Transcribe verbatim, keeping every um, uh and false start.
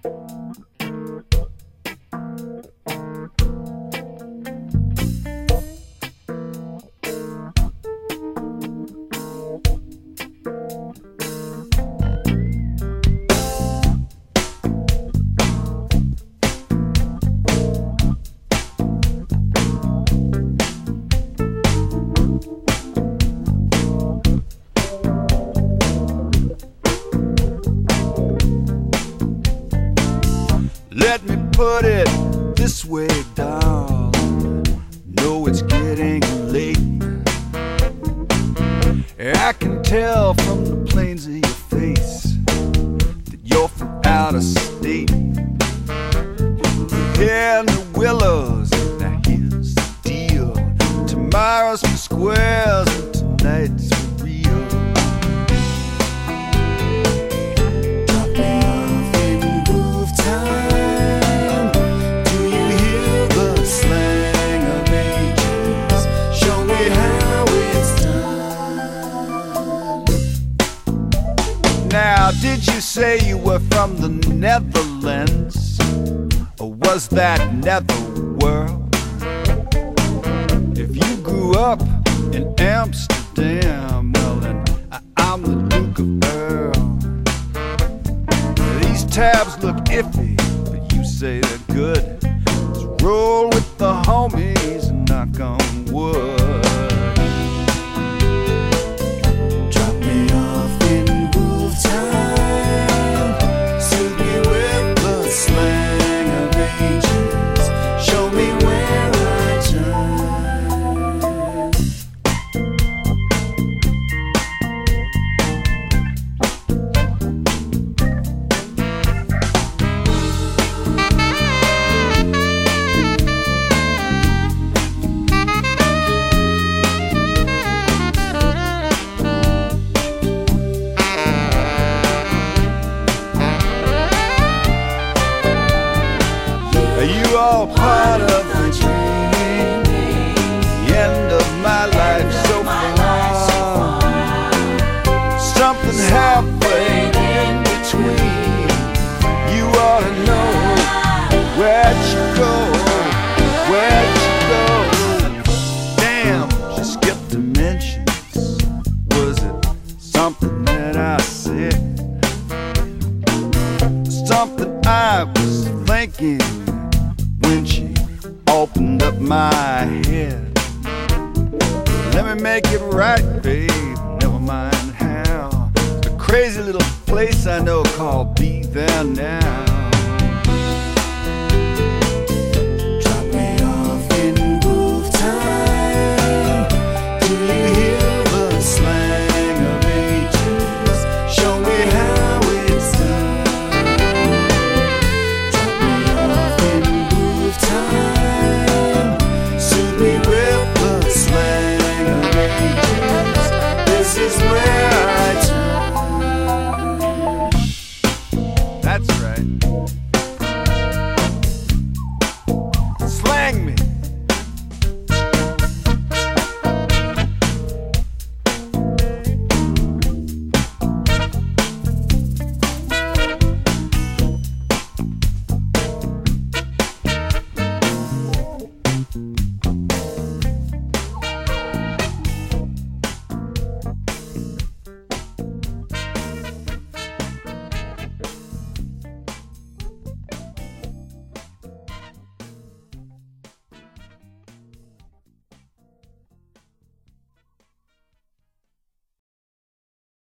Let me put it this way, darling. Know it's getting late. I can tell from the planes of your face that you're from out of state. Here in the willows, now here's the deal. Tomorrow's for squares and tonight's for real. Now, did you say you were from the Netherlands? Or was that netherworld? If you grew up in Amsterdam, well then I I'm the Duke of Earl. These tabs look iffy, but you say they're good. Let's roll with the homies and knock on wood. You all part of the dreaming, the end of my life so far. Something halfway in between. You ought to know where'd you go, where'd you go. Damn, she skipped dimensions. Was it something that I said? Something I was thinking when she opened up my head. Let me make it right, babe, never mind how. It's a crazy little place I know called Be There Now.